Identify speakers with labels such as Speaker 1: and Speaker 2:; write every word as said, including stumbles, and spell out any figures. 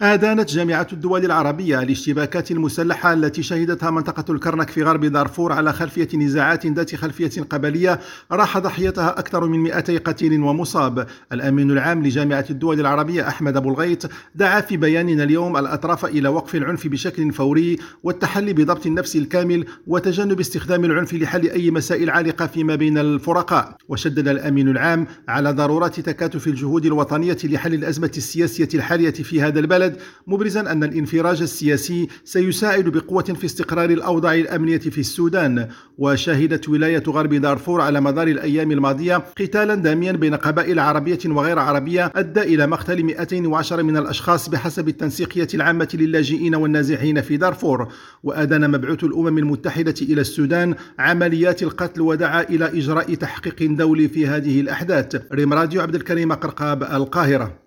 Speaker 1: أدانت جامعة الدول العربية الاشتباكات المسلحة التي شهدتها منطقة الكرنك في غرب دارفور على خلفية نزاعات ذات خلفية قبلية راح ضحيتها أكثر من مئتي قتيل ومصاب. الأمين العام لجامعة الدول العربية أحمد أبو الغيط دعا في بيان اليوم الأطراف إلى وقف العنف بشكل فوري والتحلي بضبط النفس الكامل وتجنب استخدام العنف لحل أي مسائل عالقة فيما بين الفرقاء. وشدد الأمين العام على ضرورة تكاتف الجهود الوطنية لحل الأزمة السياسية الحالية في هذا البلد، مبرزا أن الانفراج السياسي سيساعد بقوة في استقرار الأوضاع الأمنية في السودان. وشهدت ولاية غرب دارفور على مدار الأيام الماضية قتالا داميا بين قبائل عربية وغير عربية أدى إلى مقتل مئتين وعشرة من الأشخاص بحسب التنسيقية العامة للاجئين والنازحين في دارفور. وأدان مبعوث الأمم المتحدة إلى السودان عمليات القتل ودعا إلى إجراء تحقيق دولي في هذه الأحداث. ريم راديو، عبد الكريم قرقاب، القاهرة.